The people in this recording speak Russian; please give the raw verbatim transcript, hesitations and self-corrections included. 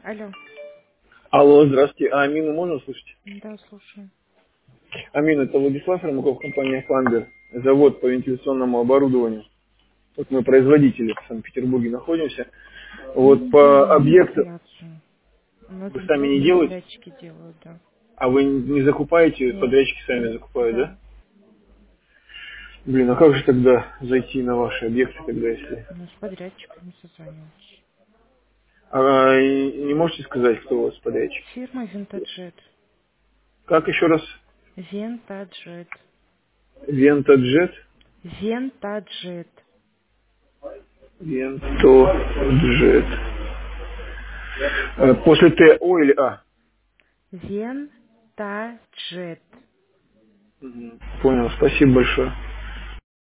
Алло. Алло, здравствуйте. А Амину можно слышать? Да, слушаю. Амин, это Владислав Ромаков, компания Фандер, завод по вентиляционному оборудованию. Вот мы производители в Санкт-Петербурге находимся. Мы Вот не по делаем объекту вентиляцию. У нас вы сами не вентиляцию делаете, подрядчики делают, да. а вы не закупаете, Нет. подрядчики сами закупают, да? Да. Блин, а как же тогда зайти на ваши объекты тогда, если... Мы с подрядчиками созваниваемся. А, и не можете сказать, кто у вас подрядчик? Фирма Вентаджет. Как еще раз? Вентаджет. Вентаджет? Вентаджет. Вентоджет. Э, После Т, О или А? Вентаджет. Мгм. Понял, спасибо большое.